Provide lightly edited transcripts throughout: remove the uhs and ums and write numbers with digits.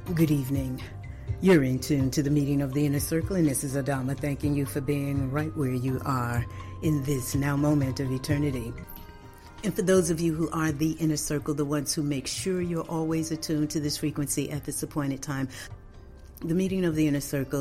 Good evening. You're in tune to the meeting of the Inner Circle, and this is Adama thanking you for being right where you are in this now moment of eternity. And for those of you who are the Inner Circle, the ones who make sure you're always attuned to this frequency at this appointed time, the meeting of the Inner Circle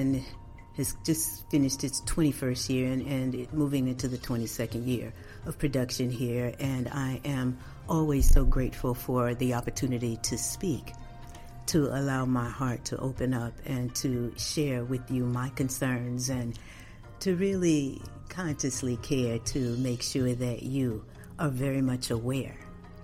has just finished its 21st year and moving into the 22nd year of production here. And I am always so grateful for the opportunity to speak, to allow my heart to open up and to share with you my concerns and to really consciously care to make sure that you are very much aware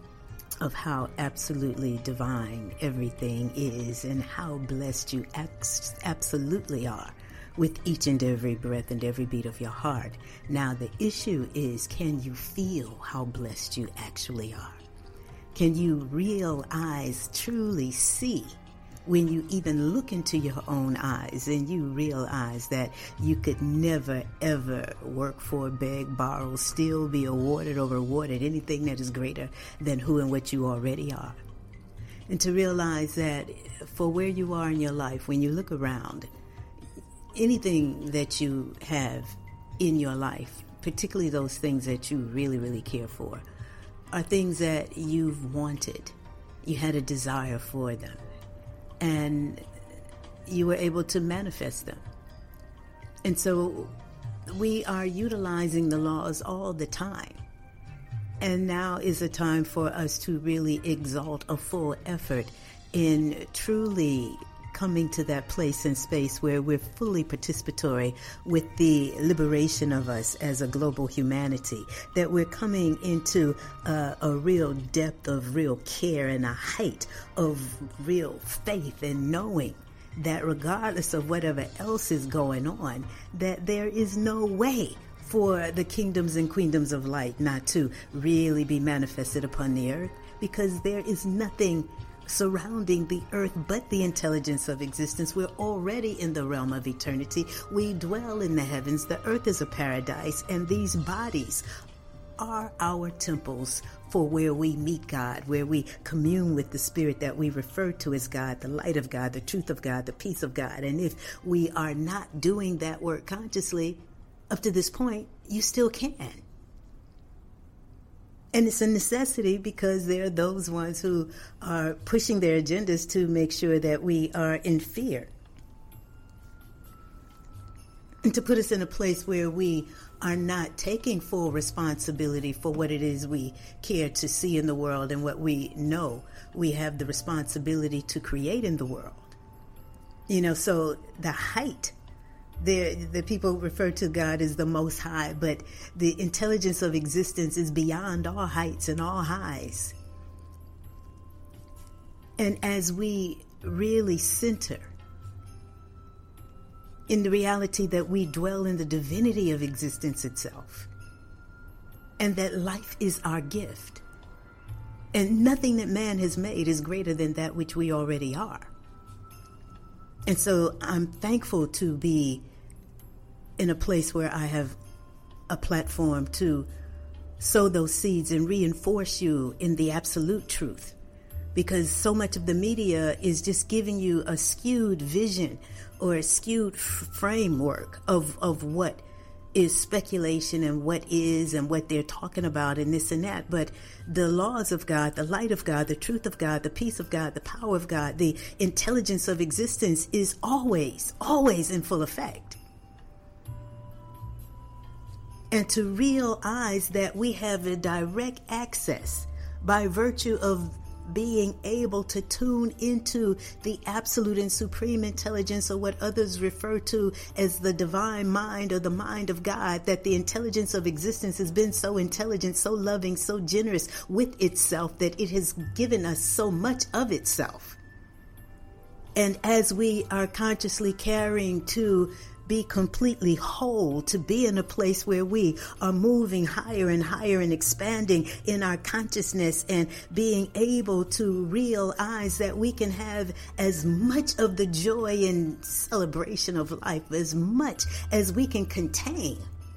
of how absolutely divine everything is and how blessed you absolutely are with each and every breath and every beat of your heart. Now, the issue is, can you feel how blessed you actually are? Can you realize, truly see, when you even look into your own eyes and you realize that you could never, ever work for, beg, borrow, steal, be awarded or rewarded anything that is greater than who and what you already are? And to realize that for where you are in your life, when you look around, anything that you have in your life, particularly those things that you really, really care for, are things that you've wanted. You had a desire for them, and you were able to manifest them. And so we are utilizing the laws all the time. And now is a time for us to really exalt a full effort in truly coming to that place and space where we're fully participatory with the liberation of us as a global humanity, that we're coming into a real depth of real care and a height of real faith and knowing that regardless of whatever else is going on, that there is no way for the kingdoms and queendoms of light not to really be manifested upon the earth, because there is nothing surrounding the earth but the intelligence of existence. We're already in the realm of eternity. We dwell in the heavens. The earth is a paradise, and these bodies are our temples for where we meet God, where we commune with the spirit that we refer to as God, the light of God, the truth of God, the peace of God. And if we are not doing that work consciously up to this point, you still can. And it's a necessity because there are those ones who are pushing their agendas to make sure that we are in fear. And to put us in a place where we are not taking full responsibility for what it is we care to see in the world and what we know we have the responsibility to create in the world. So the height, the people refer to God as the Most High, but the intelligence of existence is beyond all heights and all highs. And as we really center in the reality that we dwell in the divinity of existence itself, and that life is our gift, and nothing that man has made is greater than that which we already are. And so I'm thankful to be in a place where I have a platform to sow those seeds and reinforce you in the absolute truth. Because so much of the media is just giving you a skewed vision or a skewed framework of what is speculation and what is and what they're talking about and this and that. But the laws of God, the light of God, the truth of God, the peace of God, the power of God, the intelligence of existence is always, always in full effect. And to realize that we have a direct access by virtue of being able to tune into the absolute and supreme intelligence, or what others refer to as the divine mind or the mind of God, that the intelligence of existence has been so intelligent, so loving, so generous with itself that it has given us so much of itself. And as we are consciously carrying to be completely whole, to be in a place where we are moving higher and higher and expanding in our consciousness and being able to realize that we can have as much of the joy and celebration of life, as much as we can contain,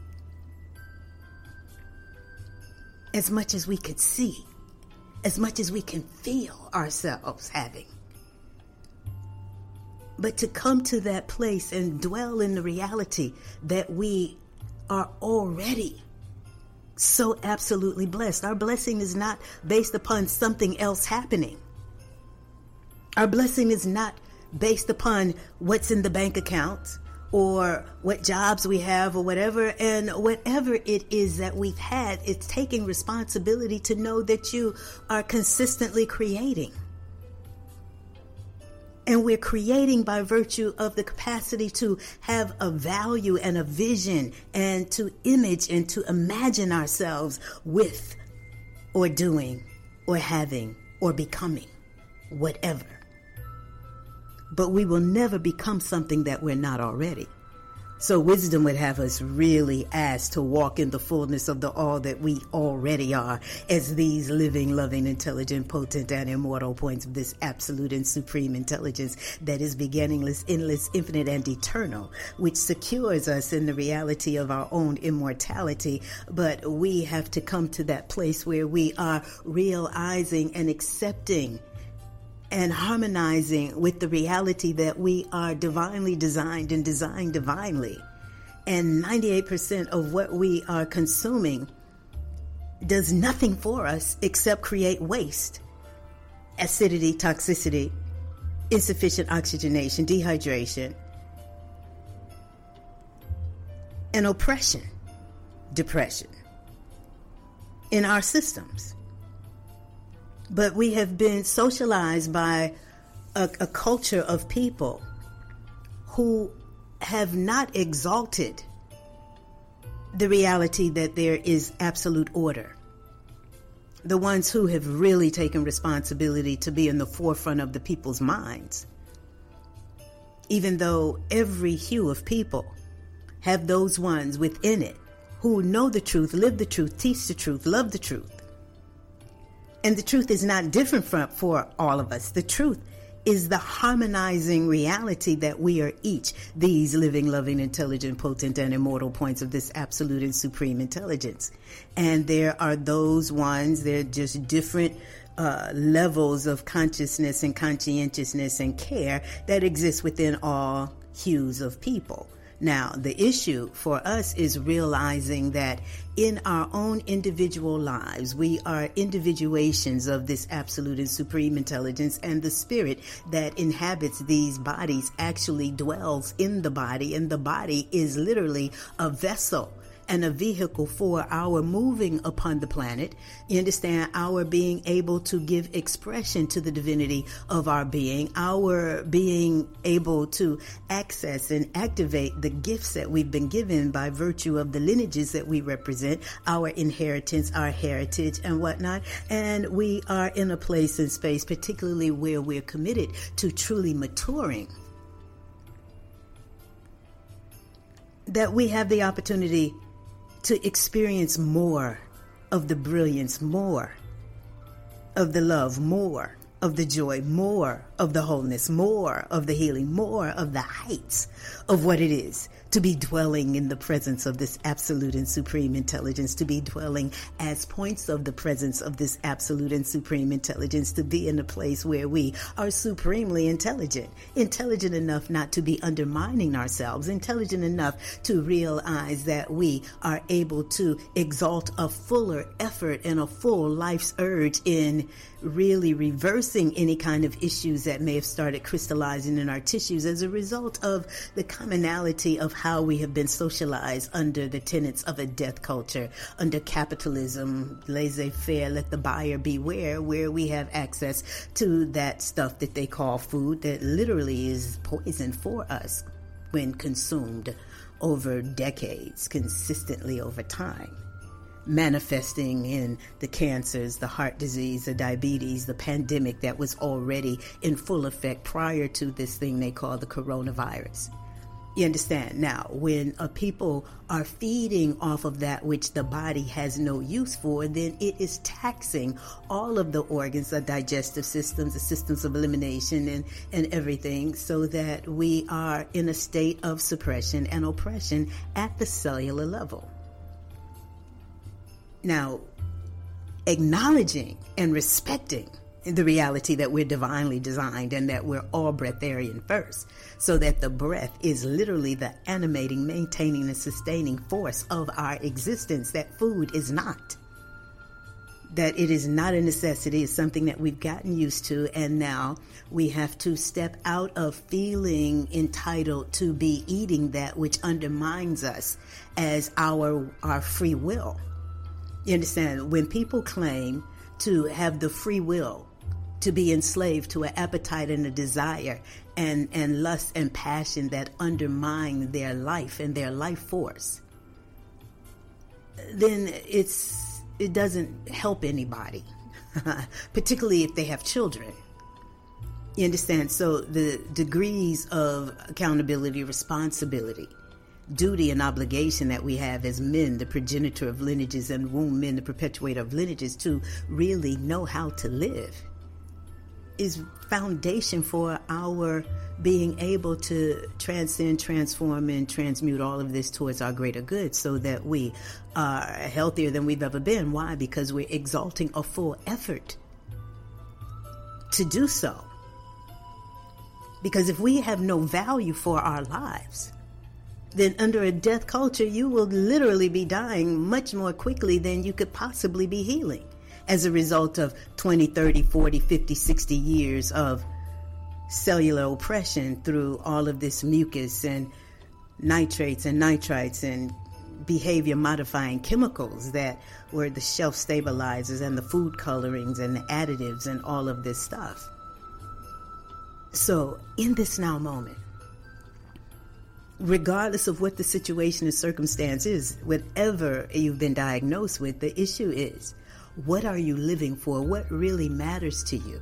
as much as we could see, as much as we can feel ourselves having. but to come to that place and dwell in the reality that we are already so absolutely blessed. Our blessing is not based upon something else happening. Our blessing is not based upon what's in the bank account or what jobs we have or whatever. And whatever it is that we've had, it's taking responsibility to know that you are consistently creating. And we're creating by virtue of the capacity to have a value and a vision and to image and to imagine ourselves with or doing or having or becoming whatever. But we will never become something that we're not already. So wisdom would have us really ask to walk in the fullness of the all that we already are as these living, loving, intelligent, potent, and immortal points of this absolute and supreme intelligence that is beginningless, endless, infinite, and eternal, which secures us in the reality of our own immortality. But we have to come to that place where we are realizing and accepting and harmonizing with the reality that we are divinely designed and designed divinely. And 98% of what we are consuming does nothing for us except create waste, acidity, toxicity, insufficient oxygenation, dehydration, and oppression, depression in our systems. But we have been socialized by a culture of people who have not exalted the reality that there is absolute order. The ones who have really taken responsibility to be in the forefront of the people's minds. Even though every hue of people have those ones within it who know the truth, live the truth, teach the truth, love the truth. And the truth is not different for all of us. The truth is the harmonizing reality that we are each these living, loving, intelligent, potent, and immortal points of this absolute and supreme intelligence. And there are those ones, they're just different levels of consciousness and conscientiousness and care that exist within all hues of people. Now, the issue for us is realizing that in our own individual lives, we are individuations of this absolute and supreme intelligence, and the spirit that inhabits these bodies actually dwells in the body, and the body is literally a vessel and a vehicle for our moving upon the planet. You understand? Our being able to give expression to the divinity of our being, our being able to access and activate the gifts that we've been given by virtue of the lineages that we represent, our inheritance, our heritage, and whatnot. And we are in a place and space, particularly where we're committed to truly maturing, that we have the opportunity to experience more of the brilliance, more of the love, more of the joy, more of the wholeness, more of the healing, more of the heights of what it is to be dwelling in the presence of this absolute and supreme intelligence, to be dwelling as points of the presence of this absolute and supreme intelligence, to be in a place where we are supremely intelligent enough not to be undermining ourselves, intelligent enough to realize that we are able to exalt a fuller effort and a full life's urge in really reversing any kind of issues that may have started crystallizing in our tissues as a result of the commonality of how we have been socialized under the tenets of a death culture, under capitalism, laissez-faire, let the buyer beware, where we have access to that stuff that they call food that literally is poison for us when consumed over decades, consistently over time, manifesting in the cancers, the heart disease, the diabetes, the pandemic that was already in full effect prior to this thing they call the coronavirus. You understand? Now, when people are feeding off of that which the body has no use for, then it is taxing all of the organs, the digestive systems, the systems of elimination and everything, so that we are in a state of suppression and oppression at the cellular level. Now, acknowledging and respecting the reality that we're divinely designed and that we're all breatharian first, so that the breath is literally the animating, maintaining, and sustaining force of our existence, that food is not. That it is not a necessity, it's something that we've gotten used to, and now we have to step out of feeling entitled to be eating that which undermines us as our free will. You understand? When people claim to have the free will, to be enslaved to an appetite and a desire and lust and passion that undermine their life and their life force, then it doesn't help anybody, particularly if they have children. You understand? So the degrees of accountability, responsibility, duty, and obligation that we have as men, the progenitor of lineages, and womb men, the perpetuator of lineages, to really know how to live, is foundation for our being able to transcend, transform, and transmute all of this towards our greater good, so that we are healthier than we've ever been. Why? Because we're exalting a full effort to do so. Because if we have no value for our lives, then under a death culture, you will literally be dying much more quickly than you could possibly be healing, as a result of 20, 30, 40, 50, 60 years of cellular oppression through all of this mucus and nitrates and nitrites and behavior modifying chemicals that were the shelf stabilizers and the food colorings and the additives and all of this stuff. So in this now moment, regardless of what the situation or circumstance is, whatever you've been diagnosed with, the issue is, what are you living for? What really matters to you?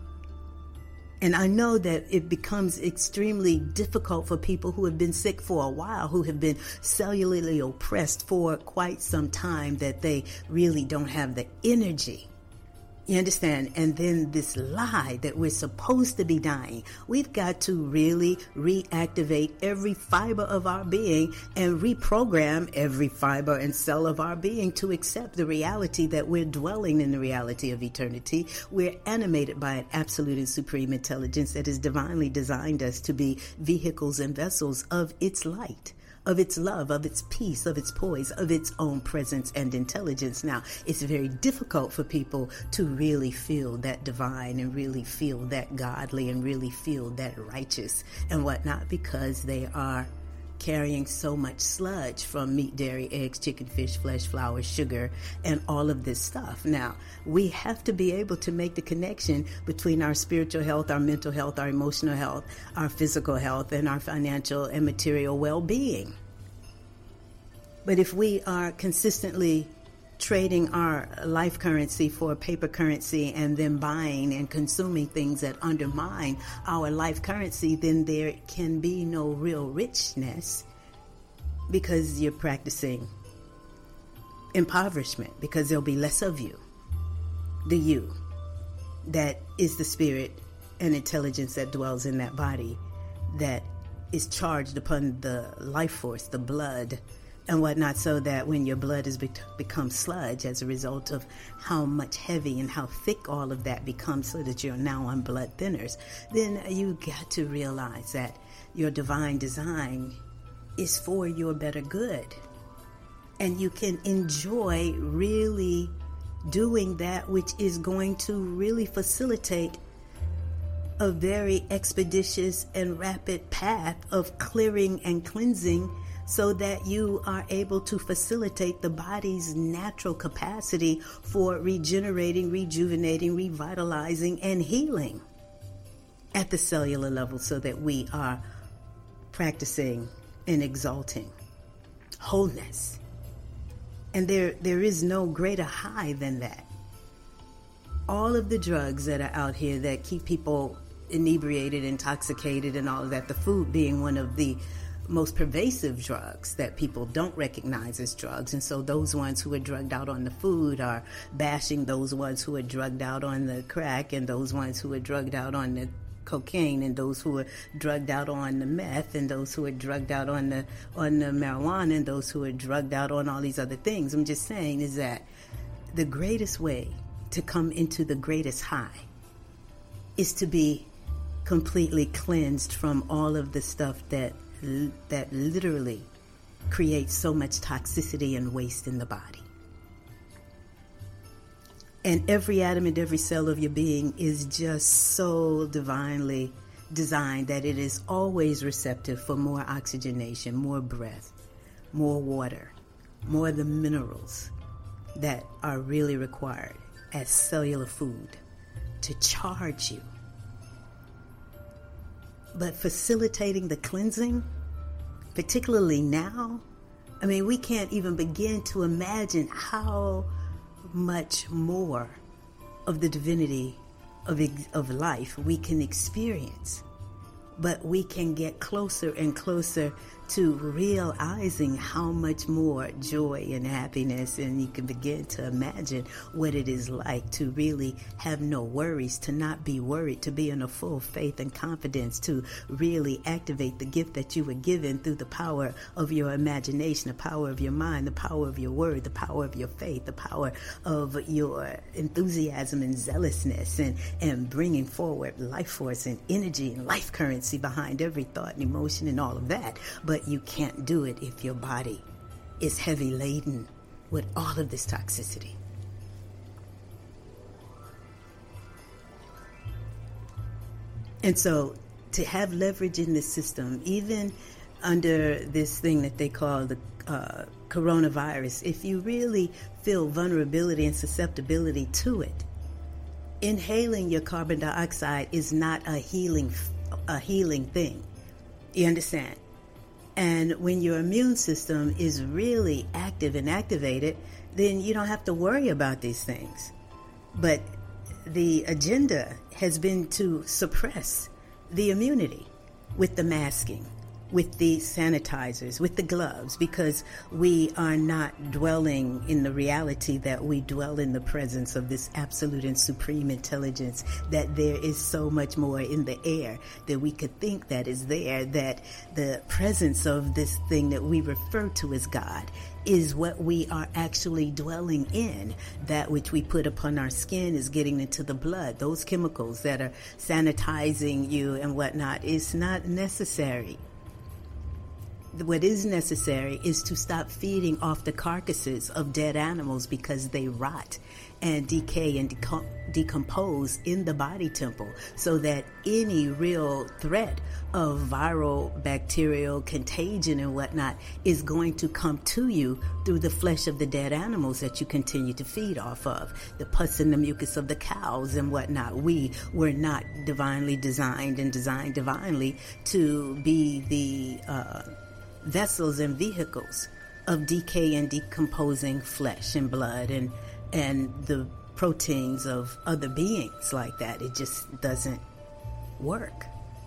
And I know that it becomes extremely difficult for people who have been sick for a while, who have been cellularly oppressed for quite some time, that they really don't have the energy. You understand? And then this lie that we're supposed to be dying. We've got to really reactivate every fiber of our being and reprogram every fiber and cell of our being to accept the reality that we're dwelling in the reality of eternity. We're animated by an absolute and supreme intelligence that has divinely designed us to be vehicles and vessels of its light, of its love, of its peace, of its poise, of its own presence and intelligence. Now, it's very difficult for people to really feel that divine and really feel that godly and really feel that righteous and whatnot, because they are carrying so much sludge from meat, dairy, eggs, chicken, fish, flesh, flour, sugar, and all of this stuff. Now, we have to be able to make the connection between our spiritual health, our mental health, our emotional health, our physical health, and our financial and material well-being. But if we are consistently trading our life currency for paper currency and then buying and consuming things that undermine our life currency, then there can be no real richness, because you're practicing impoverishment, because there'll be less of you. The you that is the spirit and intelligence that dwells in that body, that is charged upon the life force, the blood, and whatnot, so that when your blood has become sludge as a result of how much heavy and how thick all of that becomes, so that you're now on blood thinners, then you got to realize that your divine design is for your better good. And you can enjoy really doing that which is going to really facilitate a very expeditious and rapid path of clearing and cleansing, so that you are able to facilitate the body's natural capacity for regenerating, rejuvenating, revitalizing, and healing at the cellular level, so that we are practicing and exalting wholeness. And there is no greater high than that. All of the drugs that are out here that keep people inebriated, intoxicated, and all of that, the food being one of the most pervasive drugs that people don't recognize as drugs. And so those ones who are drugged out on the food are bashing those ones who are drugged out on the crack, and those ones who are drugged out on the cocaine, and those who are drugged out on the meth, and those who are drugged out on the marijuana, and those who are drugged out on all these other things. I'm just saying is that the greatest way to come into the greatest high is to be completely cleansed from all of the stuff that literally creates so much toxicity and waste in the body. And every atom and every cell of your being is just so divinely designed that it is always receptive for more oxygenation, more breath, more water, more of the minerals that are really required as cellular food to charge you. But facilitating the cleansing, particularly now, I mean, we can't even begin to imagine how much more of the divinity of life we can experience. But we can get closer and closer to realizing how much more joy and happiness, and you can begin to imagine what it is like to really have no worries, to not be worried, to be in a full faith and confidence, to really activate the gift that you were given through the power of your imagination, the power of your mind, the power of your word, the power of your faith, the power of your enthusiasm and zealousness, and bringing forward life force and energy and life currency behind every thought and emotion and all of that. But you can't do it if your body is heavy laden with all of this toxicity. And so to have leverage in this system, even under this thing that they call the coronavirus, if you really feel vulnerability and susceptibility to it, inhaling your carbon dioxide is not a healing thing. You understand? And when your immune system is really active and activated, then you don't have to worry about these things. But the agenda has been to suppress the immunity with the masking, with the sanitizers, with the gloves, because we are not dwelling in the reality that we dwell in the presence of this absolute and supreme intelligence, that there is so much more in the air that we could think that is there, that the presence of this thing that we refer to as God is what we are actually dwelling in. That which we put upon our skin is getting into the blood. Those chemicals that are sanitizing you and whatnot is not necessary. What is necessary is to stop feeding off the carcasses of dead animals, because they rot and decay and decompose in the body temple, so that any real threat of viral, bacterial contagion and whatnot is going to come to you through the flesh of the dead animals that you continue to feed off of, the pus and the mucus of the cows and whatnot. We were not divinely designed and designed divinely to be the vessels and vehicles of decay and decomposing flesh and blood and the proteins of other beings like that. It just doesn't work.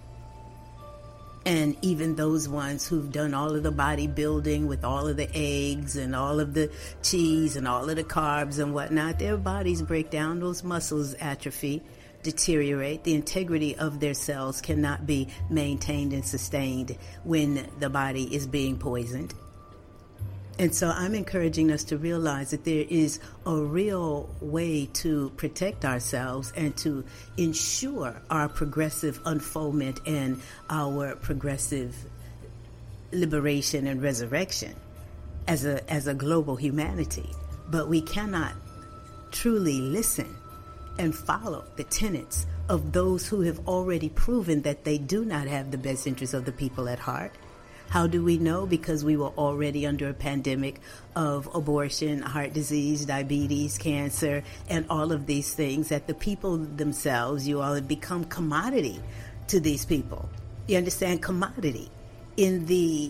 And even those ones who've done all of the bodybuilding with all of the eggs and all of the cheese and all of the carbs and whatnot, their bodies break down, those muscles atrophy, deteriorate. The integrity of their cells cannot be maintained and sustained when the body is being poisoned. And so I'm encouraging us to realize that there is a real way to protect ourselves and to ensure our progressive unfoldment and our progressive liberation and resurrection as a global humanity. But we cannot truly listen and follow the tenets of those who have already proven that they do not have the best interests of the people at heart. How do we know? Because we were already under a pandemic of abortion, heart disease, diabetes, cancer, and all of these things, that the people themselves, you all have become commodity to these people. You understand? Commodity in the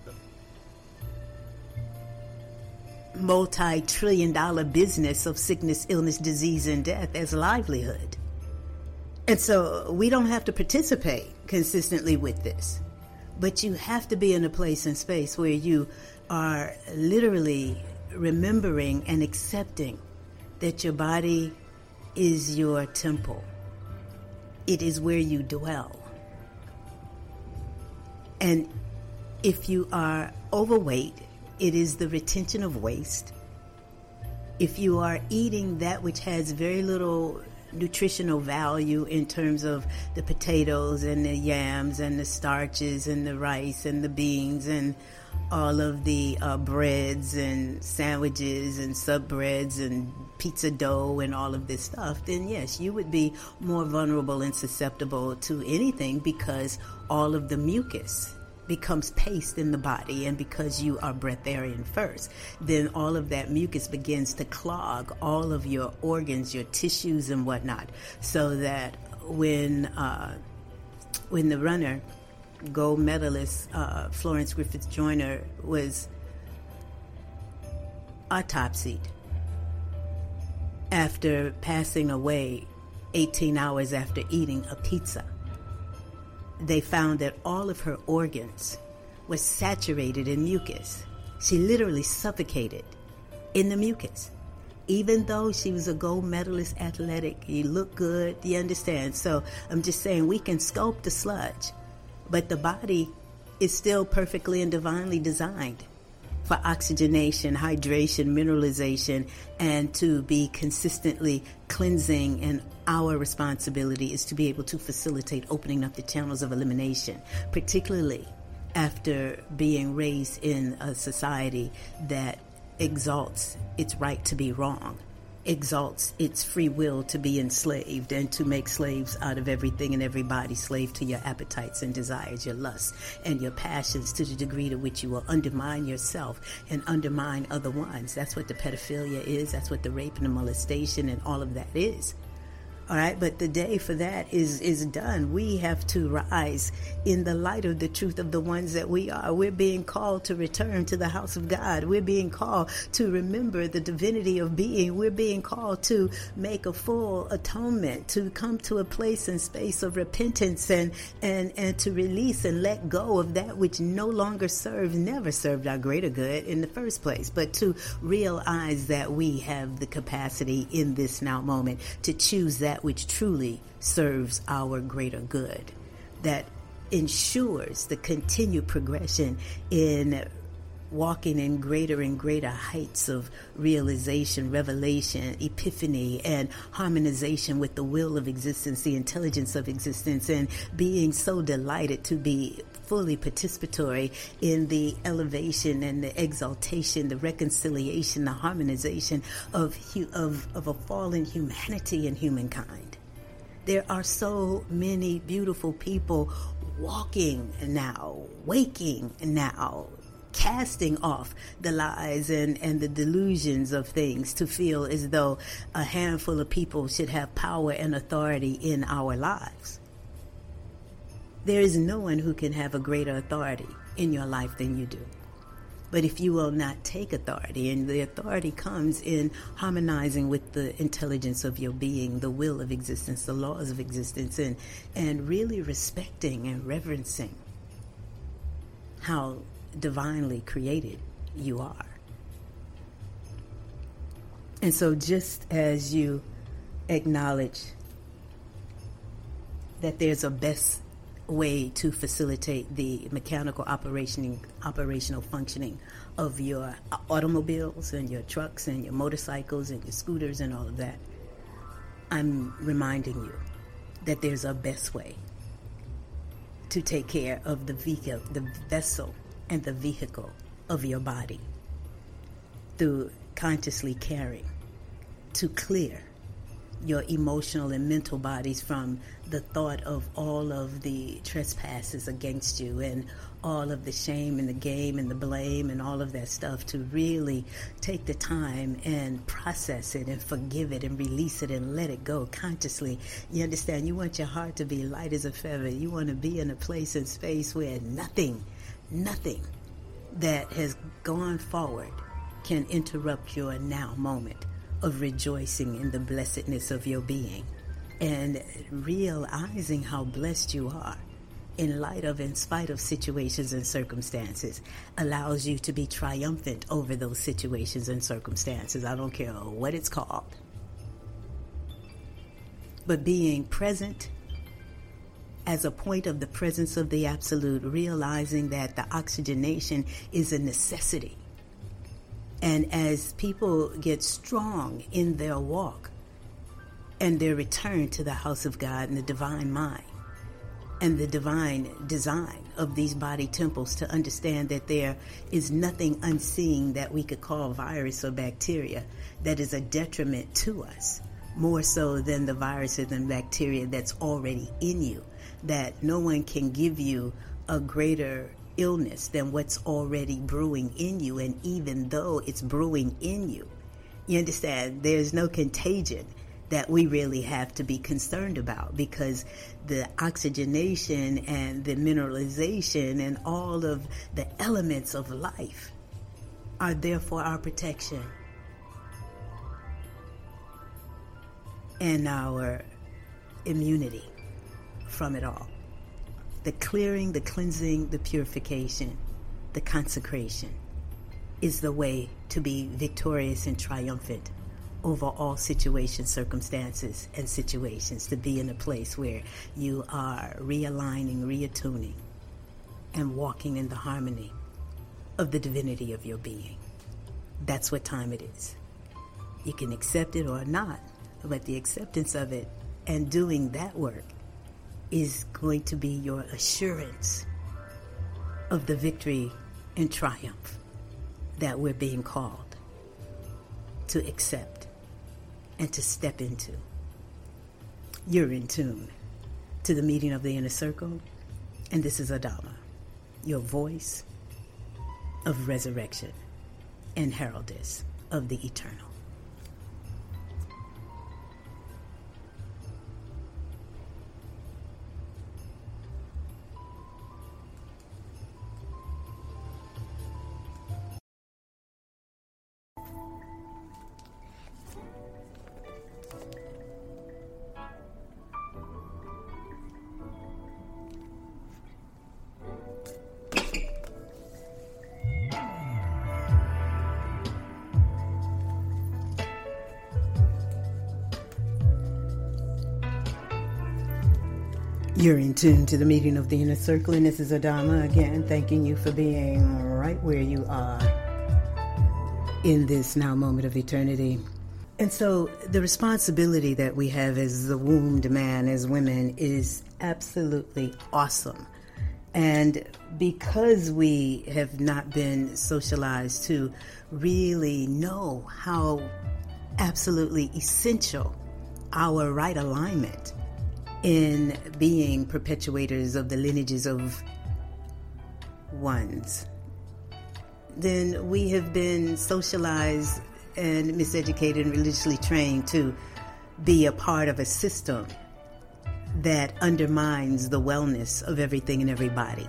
multi-trillion-dollar business of sickness, illness, disease, and death as livelihood. And so we don't have to participate consistently with this, but you have to be in a place and space where you are literally remembering and accepting that your body is your temple. It is where you dwell. And if you are overweight, it is the retention of waste. If you are eating that which has very little nutritional value in terms of the potatoes and the yams and the starches and the rice and the beans and all of the breads and sandwiches and sub breads and pizza dough and all of this stuff, then yes, you would be more vulnerable and susceptible to anything, because all of the mucus becomes paste in the body, and because you are breatharian first, then all of that mucus begins to clog all of your organs, your tissues and whatnot, so that when the runner, gold medalist Florence Griffith Joyner, was autopsied after passing away 18 hours after eating a pizza, they found that all of her organs were saturated in mucus. She literally suffocated in the mucus. Even though she was a gold medalist athletic, you look good, you understand? So I'm just saying, we can sculpt the sludge, but the body is still perfectly and divinely designed for oxygenation, hydration, mineralization, and to be consistently cleansing. And our responsibility is to be able to facilitate opening up the channels of elimination, particularly after being raised in a society that exalts its right to be wrong, exalts its free will to be enslaved and to make slaves out of everything and everybody, slave to your appetites and desires, your lusts and your passions, to the degree to which you will undermine yourself and undermine other ones. That's what the pedophilia is. That's what the rape and the molestation and all of that is. All right, but the day for that is done. We have to rise in the light of the truth of the ones that we are. We're being called to return to the house of God. We're being called to remember the divinity of being. We're being called to make a full atonement, to come to a place and space of repentance and to release and let go of that which no longer serves, never served our greater good in the first place, but to realize that we have the capacity in this now moment to choose that which truly serves our greater good, that ensures the continued progression in walking in greater and greater heights of realization, revelation, epiphany, and harmonization with the will of existence, the intelligence of existence, and being so delighted to be fully participatory in the elevation and the exaltation, the reconciliation, the harmonization of a fallen humanity and humankind. There are so many beautiful people walking now, waking now, casting off the lies and the delusions of things, to feel as though a handful of people should have power and authority in our lives. There is no one who can have a greater authority in your life than you do. But if you will not take authority, and the authority comes in harmonizing with the intelligence of your being, the will of existence, the laws of existence, and really respecting and reverencing how divinely created you are. And so just as you acknowledge that there's a best way to facilitate the mechanical operational functioning of your automobiles and your trucks and your motorcycles and your scooters and all of that, I'm reminding you that there's a best way to take care of the vehicle, the vessel and the vehicle of your body, through consciously caring to clear your emotional and mental bodies from the thought of all of the trespasses against you and all of the shame and the game and the blame and all of that stuff, to really take the time and process it and forgive it and release it and let it go consciously. You understand? You want your heart to be light as a feather. You want to be in a place and space where nothing that has gone forward can interrupt your now moment of rejoicing in the blessedness of your being and realizing how blessed you are in light of, in spite of situations and circumstances, allows you to be triumphant over those situations and circumstances. I don't care what it's called. But being present as a point of the presence of the absolute, realizing that the oxygenation is a necessity. And as people get strong in their walk, and their return to the house of God and the divine mind and the divine design of these body temples, to understand that there is nothing unseen that we could call virus or bacteria that is a detriment to us, more so than the viruses and bacteria that's already in you, that no one can give you a greater illness than what's already brewing in you. And even though it's brewing in you, you understand, there's no contagion that we really have to be concerned about, because the oxygenation and the mineralization and all of the elements of life are there for our protection and our immunity from it all. The clearing, the cleansing, the purification, the consecration is the way to be victorious and triumphant over all situations, circumstances, and situations, to be in a place where you are realigning, reattuning, and walking in the harmony of the divinity of your being. That's what time it is. You can accept it or not, but the acceptance of it and doing that work is going to be your assurance of the victory and triumph that we're being called to accept and to step into. You're in tune to the meeting of the inner circle, and this is Adama, your voice of resurrection and heraldess of the eternal. You're in tune to the meeting of the inner circle, and this is Adama again, thanking you for being right where you are in this now moment of eternity. And so the responsibility that we have as the wombed man, as women, is absolutely awesome. And because we have not been socialized to really know how absolutely essential our right alignment in being perpetuators of the lineages of ones, then we have been socialized and miseducated and religiously trained to be a part of a system that undermines the wellness of everything and everybody.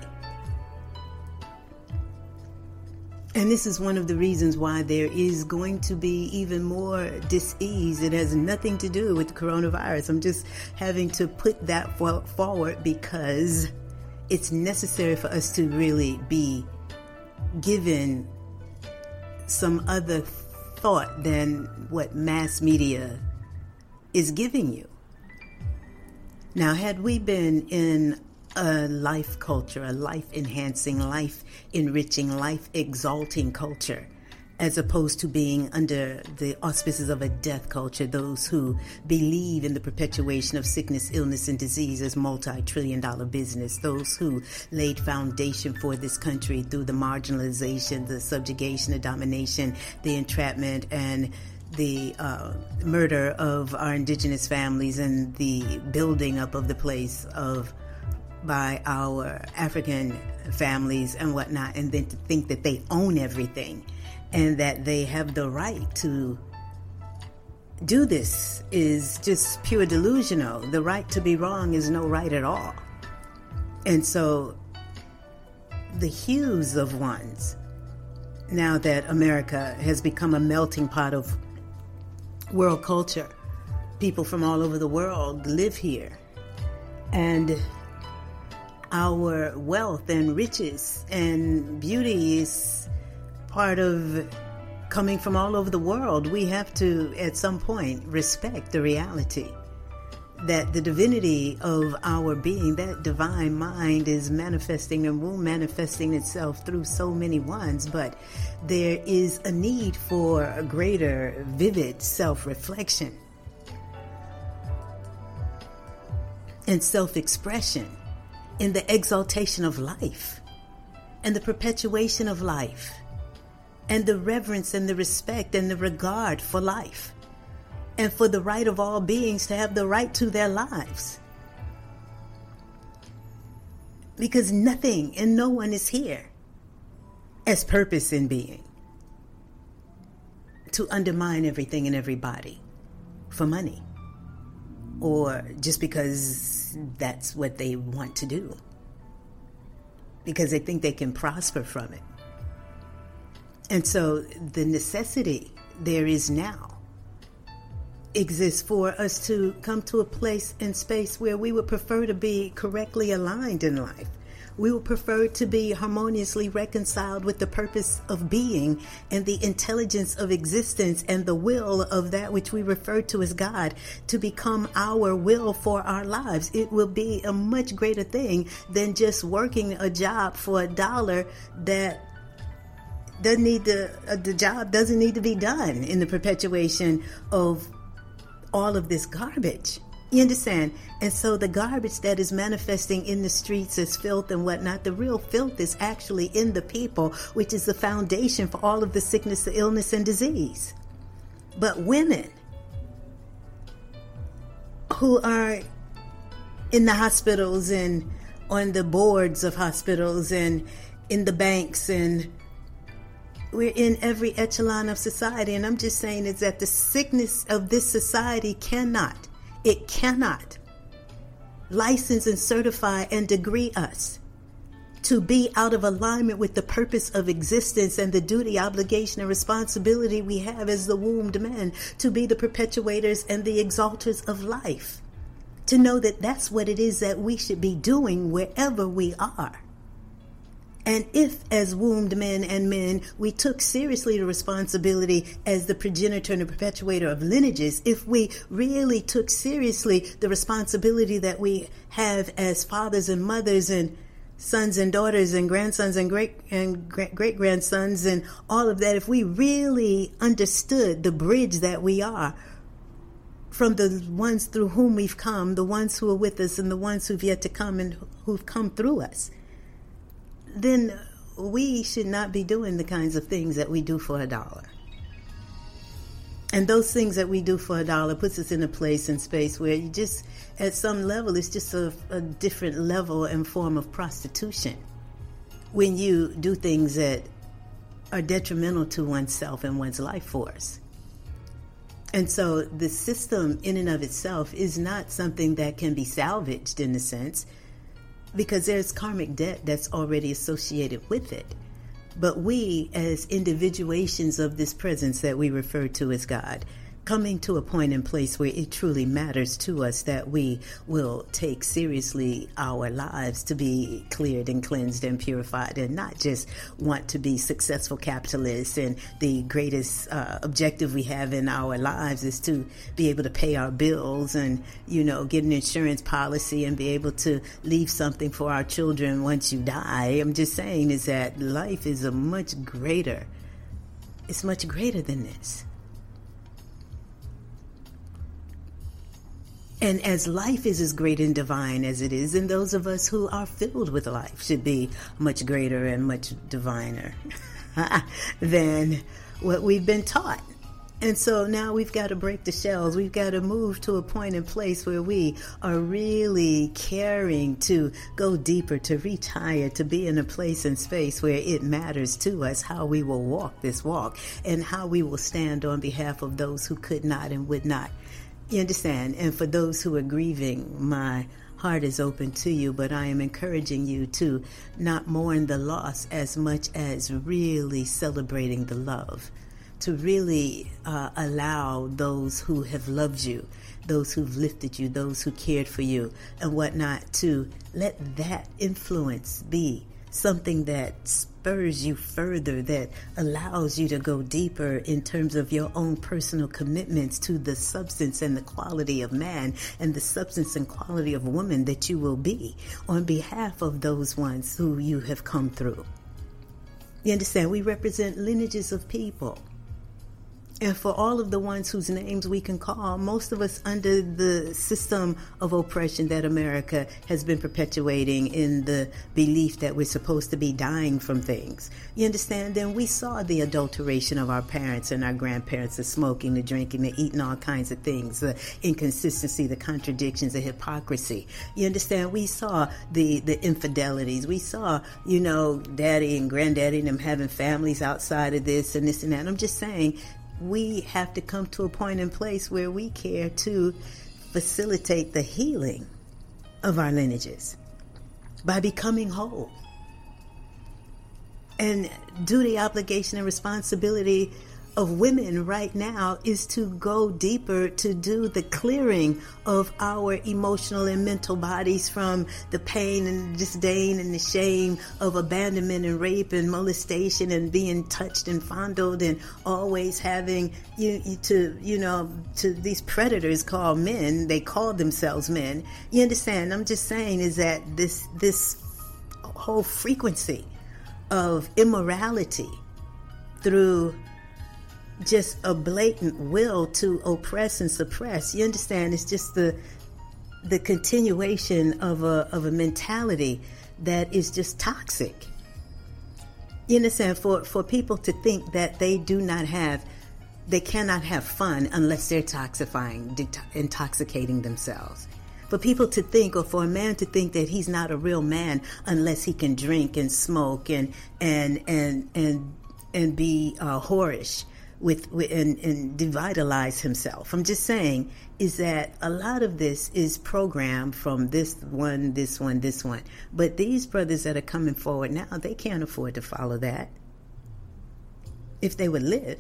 And this is one of the reasons why there is going to be even more dis-ease. It has nothing to do with the coronavirus. I'm just having to put that forward because it's necessary for us to really be given some other thought than what mass media is giving you. Now, had we been in a life culture, a life-enhancing, life-enriching, life-exalting culture, as opposed to being under the auspices of a death culture, those who believe in the perpetuation of sickness, illness, and disease as multi-trillion-dollar business, those who laid foundation for this country through the marginalization, the subjugation, the domination, the entrapment, and the murder of our indigenous families, and the building up of the place by our African families and whatnot, and then to think that they own everything and that they have the right to do this is just pure delusional. The right to be wrong is no right at all. And so the hues of ones, now that America has become a melting pot of world culture, people from all over the world live here, and our wealth and riches and beauty is part of coming from all over the world. We have to, at some point, respect the reality that the divinity of our being, that divine mind, is manifesting and will manifesting itself through so many ones, but there is a need for a greater vivid self-reflection and self-expression, in the exaltation of life, and the perpetuation of life, and the reverence and the respect and the regard for life, and for the right of all beings to have the right to their lives. Because nothing and no one is here as purpose in being to undermine everything and everybody for money, or just because that's what they want to do, because they think they can prosper from it. And so the necessity there is now exists for us to come to a place and space where we would prefer to be correctly aligned in life. We would prefer to be harmoniously reconciled with the purpose of being and the intelligence of existence and the will of that which we refer to as God to become our will for our lives. It will be a much greater thing than just working a job for $1 that doesn't need the job doesn't need to be done in the perpetuation of all of this garbage. You understand? And so the garbage that is manifesting in the streets as filth and whatnot, the real filth is actually in the people, which is the foundation for all of the sickness, the illness, and disease. But women who are in the hospitals and on the boards of hospitals and in the banks, and we're in every echelon of society. And I'm just saying is that the sickness of this society cannot license and certify and degree us to be out of alignment with the purpose of existence and the duty, obligation, and responsibility we have as the wombed men to be the perpetuators and the exalters of life. To know that that's what it is that we should be doing wherever we are. And if, as wombed men and men, we took seriously the responsibility as the progenitor and the perpetuator of lineages, if we really took seriously the responsibility that we have as fathers and mothers and sons and daughters and grandsons and great-grandsons and all of that, if we really understood the bridge that we are from the ones through whom we've come, the ones who are with us and the ones who've yet to come and who've come through us, then we should not be doing the kinds of things that we do for $1. And those things that we do for $1 puts us in a place and space where you just, at some level, it's just a different level and form of prostitution. When you do things that are detrimental to oneself and one's life force. And so the system in and of itself is not something that can be salvaged in a sense, because there's karmic debt that's already associated with it. But we, as individuations of this presence that we refer to as God, coming to a point and place where it truly matters to us that we will take seriously our lives to be cleared and cleansed and purified, and not just want to be successful capitalists. And the greatest objective we have in our lives is to be able to pay our bills and, get an insurance policy and be able to leave something for our children once you die. I'm just saying is that life is it's much greater than this. And as life is as great and divine as it is, and those of us who are filled with life should be much greater and much diviner than what we've been taught. And so now we've got to break the shells. We've got to move to a point and place where we are really caring to go deeper, to reach higher, to be in a place and space where it matters to us how we will walk this walk and how we will stand on behalf of those who could not and would not. You understand? And for those who are grieving, my heart is open to you, but I am encouraging you to not mourn the loss as much as really celebrating the love, to really allow those who have loved you, those who've lifted you, those who cared for you and whatnot, to let that influence be something that spurs you further, that allows you to go deeper in terms of your own personal commitments to the substance and the quality of man and the substance and quality of woman that you will be on behalf of those ones who you have come through. You understand? We represent lineages of people. And for all of the ones whose names we can call, most of us under the system of oppression that America has been perpetuating in the belief that we're supposed to be dying from things. You understand? Then we saw the adulteration of our parents and our grandparents, the smoking, the drinking, the eating all kinds of things, the inconsistency, the contradictions, the hypocrisy. You understand? We saw the infidelities. We saw, daddy and granddaddy and them having families outside of this and this and that. I'm just saying, we have to come to a point in place where we care to facilitate the healing of our lineages by becoming whole. And duty, obligation, and responsibility of women right now is to go deeper, to do the clearing of our emotional and mental bodies from the pain and disdain and the shame of abandonment and rape and molestation and being touched and fondled and always having to these predators called men. They call themselves men. You understand? I'm just saying is that this whole frequency of immorality through just a blatant will to oppress and suppress. You understand? It's just the continuation of a mentality that is just toxic. You understand? For people to think that they cannot have fun unless they're intoxicating themselves. For people to think, or for a man to think that he's not a real man unless he can drink and smoke and be whorish. And devitalize himself. I'm just saying is that a lot of this is programmed from this one. But these brothers that are coming forward now, they can't afford to follow that if they would live.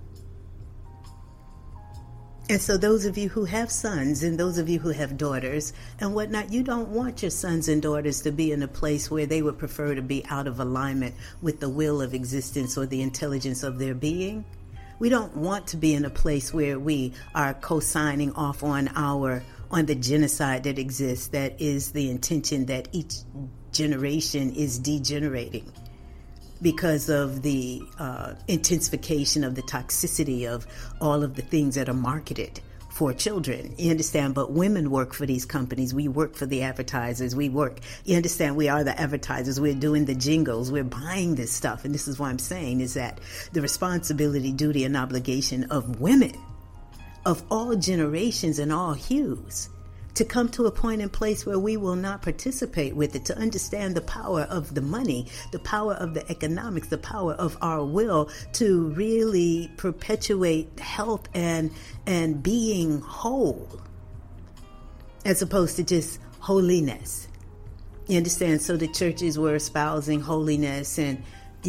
And so those of you who have sons and those of you who have daughters and whatnot, you don't want your sons and daughters to be in a place where they would prefer to be out of alignment with the will of existence or the intelligence of their being. We don't want to be in a place where we are co-signing off on the genocide that exists, that is the intention that each generation is degenerating because of the intensification of the toxicity of all of the things that are marketed for children. You understand? But women work for these companies. We work for the advertisers. You understand? We are the advertisers. We're doing the jingles. We're buying this stuff. And this is what I'm saying is that the responsibility, duty, and obligation of women of all generations and all hues to come to a point in place where we will not participate with it, to understand the power of the money, the power of the economics, the power of our will to really perpetuate health and being whole, as opposed to just holiness. You understand? So the churches were espousing holiness and,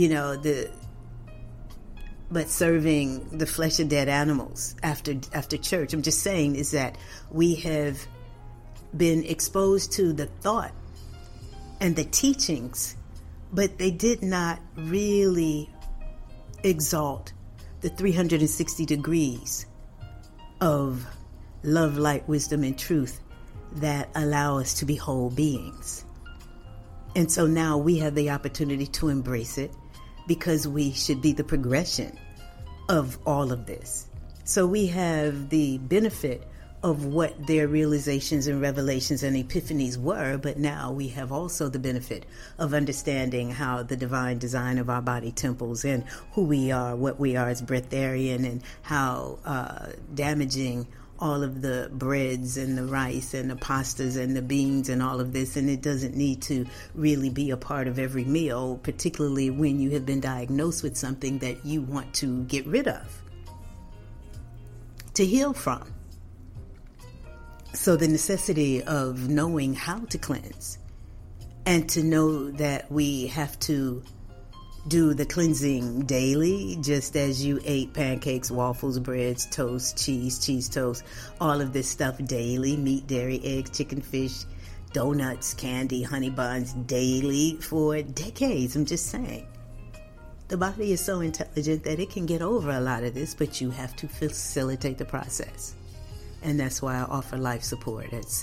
but serving the flesh of dead animals after church. I'm just saying is that we have been exposed to the thought and the teachings, but they did not really exalt the 360 degrees of love, light, wisdom, and truth that allow us to be whole beings. And so now we have the opportunity to embrace it because we should be the progression of all of this. So we have the benefit of what their realizations and revelations and epiphanies were, but now we have also the benefit of understanding how the divine design of our body temples and who we are, what we are as breatharian, and how damaging all of the breads and the rice and the pastas and the beans and all of this, and it doesn't need to really be a part of every meal, particularly when you have been diagnosed with something that you want to get rid of, to heal from. So the necessity of knowing how to cleanse and to know that we have to do the cleansing daily, just as you ate pancakes, waffles, breads, toast, cheese toast, all of this stuff daily, meat, dairy, eggs, chicken, fish, donuts, candy, honey buns daily for decades. I'm just saying. The body is so intelligent that it can get over a lot of this, but you have to facilitate the process. And that's why I offer life support at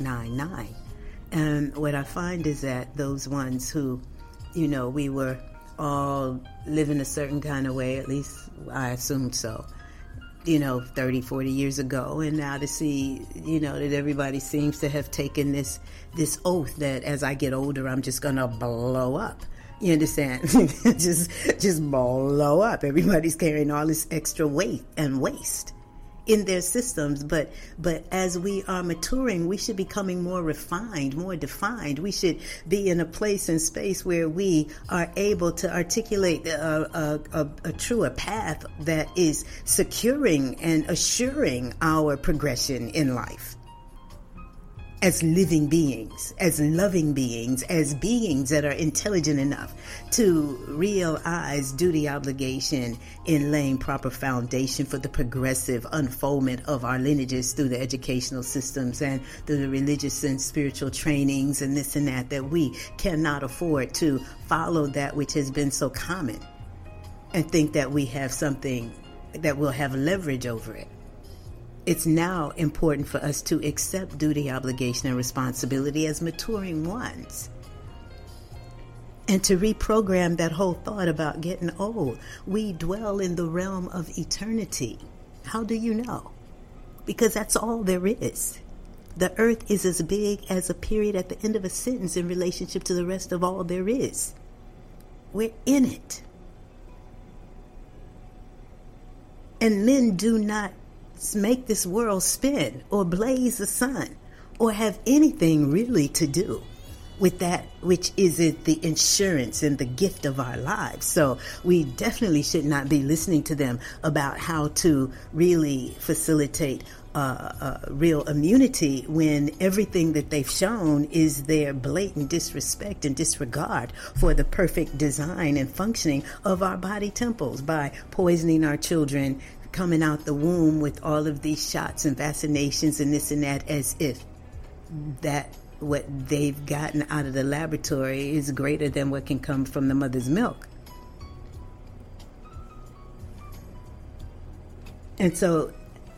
678-760-9299. And what I find is that those ones who, we were all living a certain kind of way, at least I assumed so, 30, 40 years ago. And now to see, that everybody seems to have taken this oath that as I get older, I'm just going to blow up. You understand? just blow up. Everybody's carrying all this extra weight and waste in their systems, but as we are maturing, we should be becoming more refined, more defined. We should be in a place and space where we are able to articulate a truer path that is securing and assuring our progression in life as living beings, as loving beings, as beings that are intelligent enough to realize duty, obligation in laying proper foundation for the progressive unfoldment of our lineages through the educational systems and through the religious and spiritual trainings and this and that we cannot afford to follow that which has been so common and think that we have something that will have leverage over it. It's now important for us to accept duty, obligation, and responsibility as maturing ones. And to reprogram that whole thought about getting old. We dwell in the realm of eternity. How do you know? Because that's all there is. The earth is as big as a period at the end of a sentence in relationship to the rest of all there is. We're in it. And men do not make this world spin or blaze the sun or have anything really to do with that which is it the insurance and the gift of our lives. So we definitely should not be listening to them about how to really facilitate real immunity when everything that they've shown is their blatant disrespect and disregard for the perfect design and functioning of our body temples by poisoning our children coming out the womb with all of these shots and vaccinations and this and that, as if that what they've gotten out of the laboratory is greater than what can come from the mother's milk. And so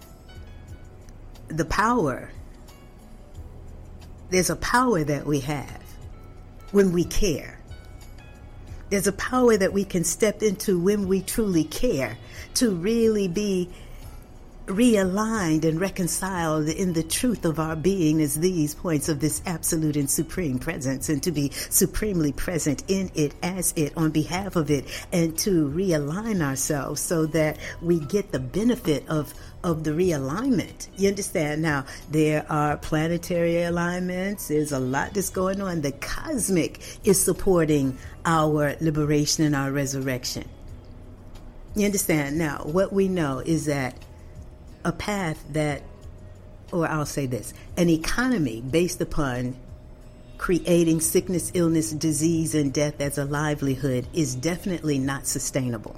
the power, there's a power that we have when we care. There's a power that we can step into when we truly care, to really be realigned and reconciled in the truth of our being as these points of this absolute and supreme presence, and to be supremely present in it, as it, on behalf of it, and to realign ourselves so that we get the benefit of the realignment. You understand? Now, there are planetary alignments. There's a lot that's going on. The cosmic is supporting our liberation and our resurrection. You understand? Now, what we know is that a path that, or I'll say this, an economy based upon creating sickness, illness, disease, and death as a livelihood is definitely not sustainable.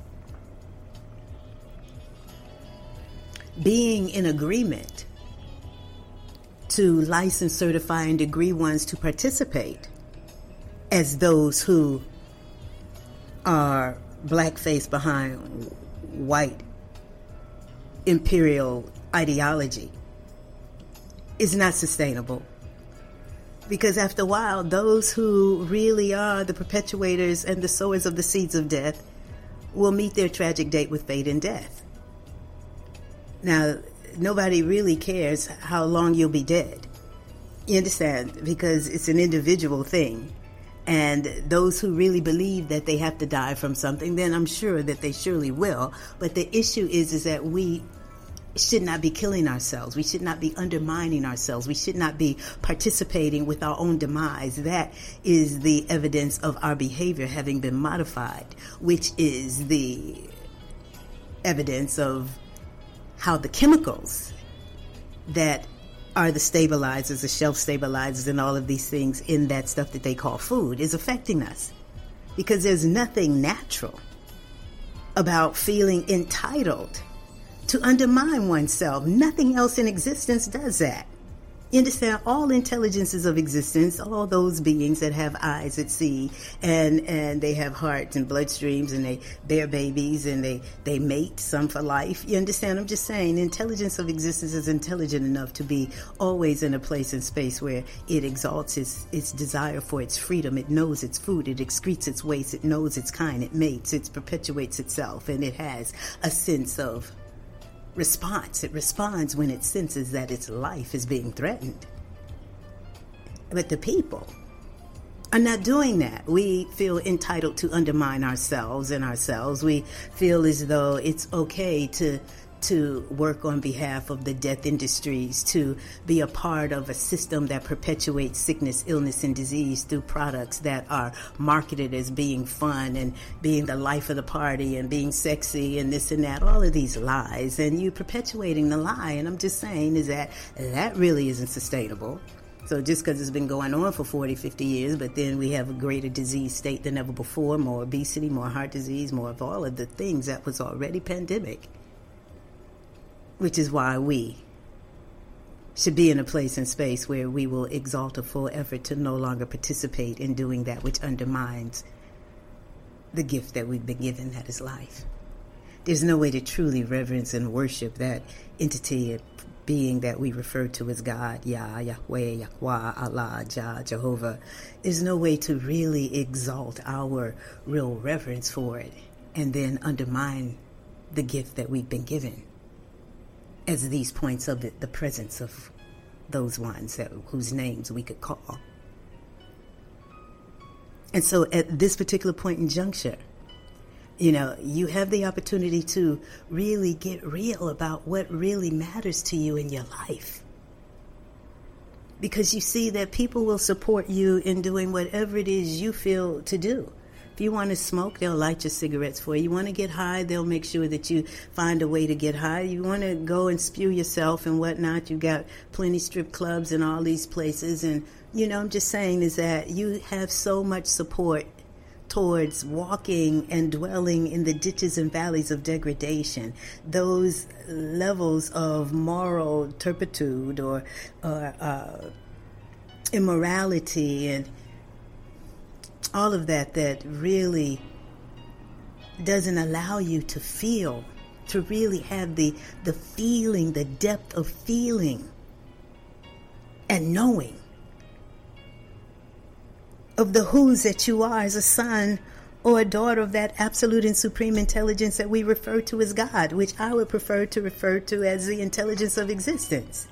Being in agreement to license, certify, and degree ones to participate as those who are blackface behind white imperial ideology is not sustainable. Because after a while, those who really are the perpetuators and the sowers of the seeds of death will meet their tragic date with fate and death. Now, nobody really cares how long you'll be dead. You understand? Because it's an individual thing. And those who really believe that they have to die from something, then I'm sure that they surely will. But the issue is that we should not be killing ourselves. We should not be undermining ourselves. We should not be participating with our own demise. That is the evidence of our behavior having been modified, which is the evidence of how the chemicals that are the stabilizers, the shelf stabilizers, and all of these things in that stuff that they call food is affecting us. Because there's nothing natural about feeling entitled to undermine oneself. Nothing else in existence does that. You understand? All intelligences of existence, all those beings that have eyes that see, and they have hearts and bloodstreams, and they bear babies, and they mate, some for life. You understand? I'm just saying, intelligence of existence is intelligent enough to be always in a place and space where it exalts its desire for its freedom. It knows its food. It excretes its waste. It knows its kind. It mates. It perpetuates itself. And it has a sense of response. It responds when it senses that its life is being threatened. But the people are not doing that. We feel entitled to undermine ourselves and ourselves. We feel as though it's okay to work on behalf of the death industries, to be a part of a system that perpetuates sickness, illness, and disease through products that are marketed as being fun and being the life of the party and being sexy and this and that, all of these lies. And you perpetuating the lie. And I'm just saying is that really isn't sustainable. So just because it's been going on for 40, 50 years, but then we have a greater disease state than ever before, more obesity, more heart disease, more of all of the things that was already pandemic. Which is why we should be in a place and space where we will exalt a full effort to no longer participate in doing that which undermines the gift that we've been given, that is life. There's no way to truly reverence and worship that entity, being that we refer to as God, Yah, Yahweh, Yahweh, Allah, Jah, Jehovah. There's no way to really exalt our real reverence for it and then undermine the gift that we've been given as these points of the presence of those ones whose names we could call. And so at this particular point in juncture, you have the opportunity to really get real about what really matters to you in your life. Because you see that people will support you in doing whatever it is you feel to do. If you want to smoke, they'll light your cigarettes for you. You want to get high, they'll make sure that you find a way to get high. You want to go and spew yourself and whatnot, you got plenty strip clubs and all these places. And, I'm just saying is that you have so much support towards walking and dwelling in the ditches and valleys of degradation, those levels of moral turpitude or immorality and all of that really doesn't allow you to feel, to really have the feeling, the depth of feeling and knowing of the who's that you are as a son or a daughter of that absolute and supreme intelligence that we refer to as God, which I would prefer to refer to as the intelligence of existence.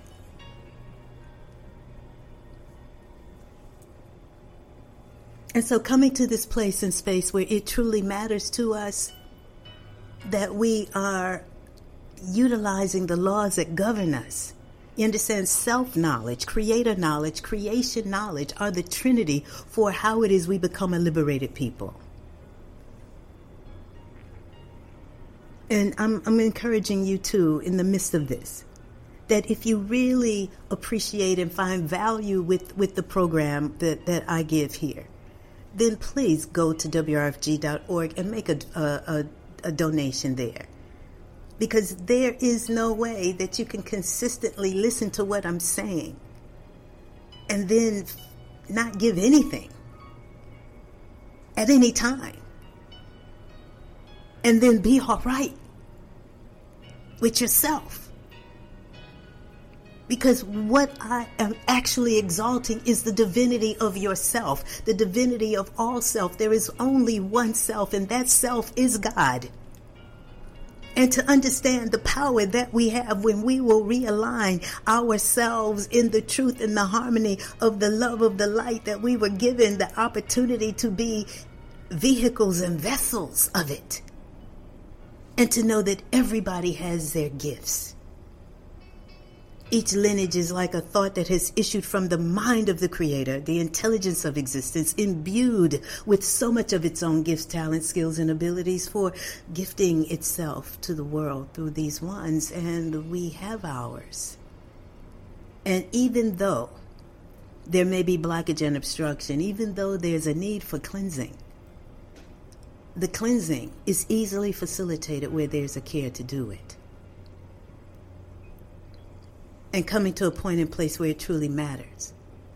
And so coming to this place and space where it truly matters to us that we are utilizing the laws that govern us. You understand? Self-knowledge, creator knowledge, creation knowledge are the trinity for how it is we become a liberated people. And I'm encouraging you too, in the midst of this, that if you really appreciate and find value with the program that I give here, then please go to WRFG.org and make a donation there. Because there is no way that you can consistently listen to what I'm saying and then not give anything at any time and then be all right with yourself. Because what I am actually exalting is the divinity of yourself, the divinity of all self. There is only one self, and that self is God. And to understand the power that we have when we will realign ourselves in the truth and the harmony of the love of the light that we were given the opportunity to be vehicles and vessels of it. And to know that everybody has their gifts. Each lineage is like a thought that has issued from the mind of the Creator, the intelligence of existence, imbued with so much of its own gifts, talents, skills, and abilities for gifting itself to the world through these ones, and we have ours. And even though there may be blockage and obstruction, even though there's a need for cleansing, the cleansing is easily facilitated where there's a care to do it. and coming to a point and place where it truly matters.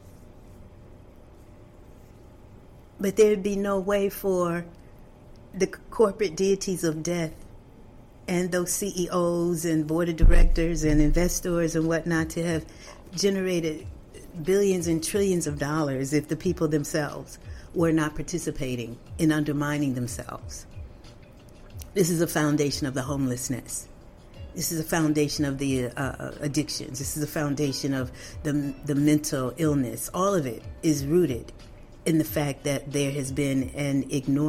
But there'd be no way for the corporate deities of death and those CEOs and board of directors and investors and whatnot to have generated billions and trillions of dollars if the people themselves were not participating in undermining themselves. This is a foundation of the homelessness. This is a foundation of the addictions. This is a foundation of the mental illness. All of it is rooted in the fact that there has been an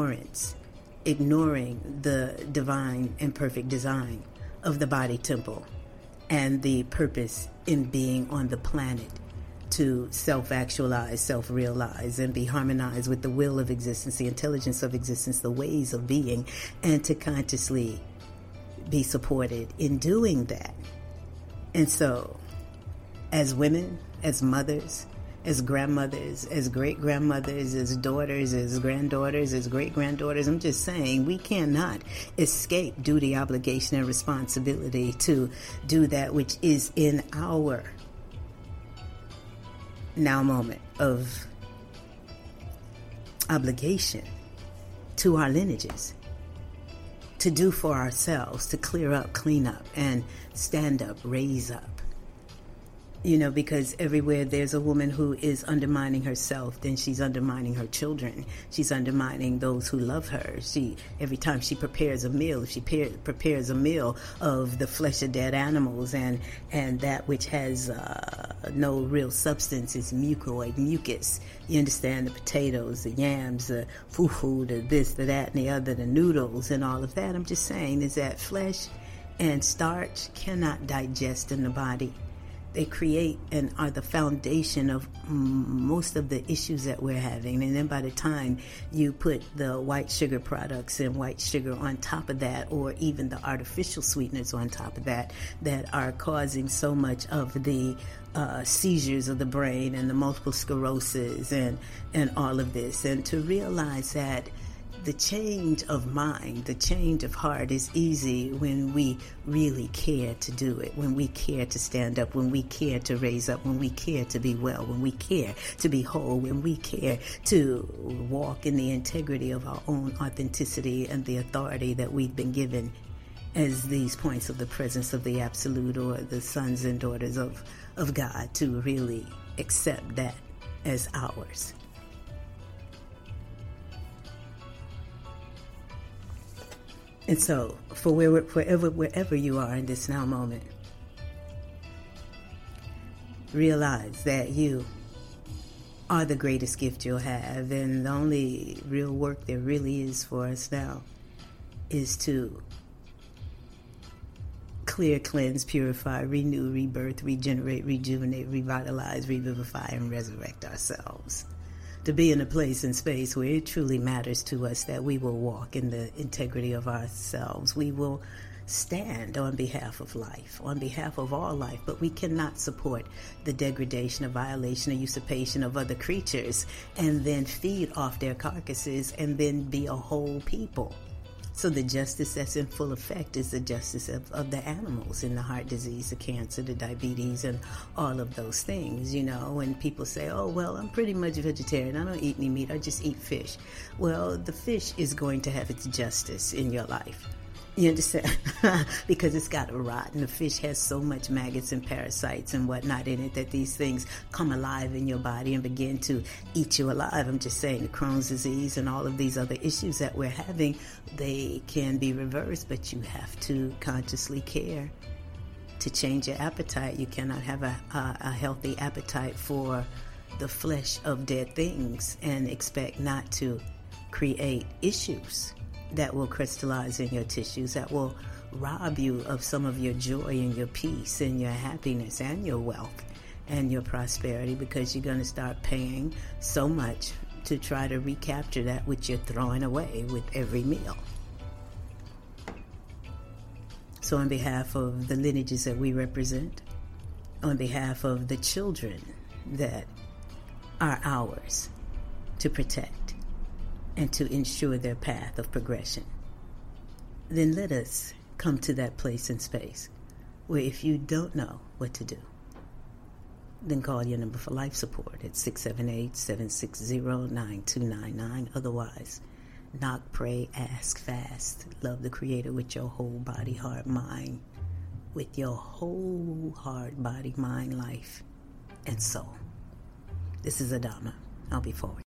ignoring the divine and perfect design of the body temple and the purpose in being on the planet to self-actualize, self-realize, and be harmonized with the will of existence, the intelligence of existence, the ways of being, and to consciously be supported in doing that. And so, as women, as mothers, as grandmothers, as great-grandmothers, as daughters, as granddaughters, as great-granddaughters, I'm just saying we cannot escape duty, obligation, and responsibility to do that which is in our now moment of obligation to our lineages, to do for ourselves, to clear up, clean up, and stand up, raise up. You know, because everywhere there's a woman who is undermining herself, then she's undermining her children. She's undermining those who love her. Every time she prepares a meal, if she prepares a meal of the flesh of dead animals and that which has no real substance is mucus. You understand, the potatoes, the yams, the fufu, the this, the that, and the other, the noodles, and all of that. I'm just saying is that flesh and starch cannot digest in the body. They create and are the foundation of most of the issues that we're having. And then by the time you put the white sugar products and white sugar on top of that, or even the artificial sweeteners on top of that, that are causing so much of the seizures of the brain and the multiple sclerosis and all of this. And to realize that the change of mind, the change of heart is easy when we really care to do it, when we care to stand up, when we care to raise up, when we care to be well, when we care to be whole, when we care to walk in the integrity of our own authenticity and the authority that we've been given as these points of the presence of the Absolute, or the sons and daughters of God, to really accept that as ours. And so, wherever you are in this now moment, realize that you are the greatest gift you'll have. And the only real work there really is for us now is to clear, cleanse, purify, renew, rebirth, regenerate, rejuvenate, revitalize, revivify, and resurrect ourselves. To be in a place and space where it truly matters to us that we will walk in the integrity of ourselves. We will stand on behalf of life, on behalf of all life, but we cannot support the degradation, or violation, or usurpation of other creatures and then feed off their carcasses and then be a whole people. So the justice that's in full effect is the justice of the animals in the heart disease, the cancer, the diabetes, and all of those things. You know, when people say, oh, well, I'm pretty much vegetarian. I don't eat any meat. I just eat fish. Well, the fish is going to have its justice in your life. You understand? Because it's got to rot, and the fish has so much maggots and parasites and whatnot in it that these things come alive in your body and begin to eat you alive. I'm just saying, the Crohn's disease and all of these other issues that we're having, they can be reversed, but you have to consciously care to change your appetite. You cannot have a healthy appetite for the flesh of dead things and expect not to create issues that will crystallize in your tissues, that will rob you of some of your joy and your peace and your happiness and your wealth and your prosperity, because you're going to start paying so much to try to recapture that which you're throwing away with every meal. So on behalf of the lineages that we represent, on behalf of the children that are ours to protect, and to ensure their path of progression, then let us come to that place and space where if you don't know what to do, then call your number for life support at 678-760-9299. Otherwise, knock, pray, ask, fast. Love the Creator with your whole body, heart, mind. With your whole heart, body, mind, life, and soul. This is Adama. I'll be forward.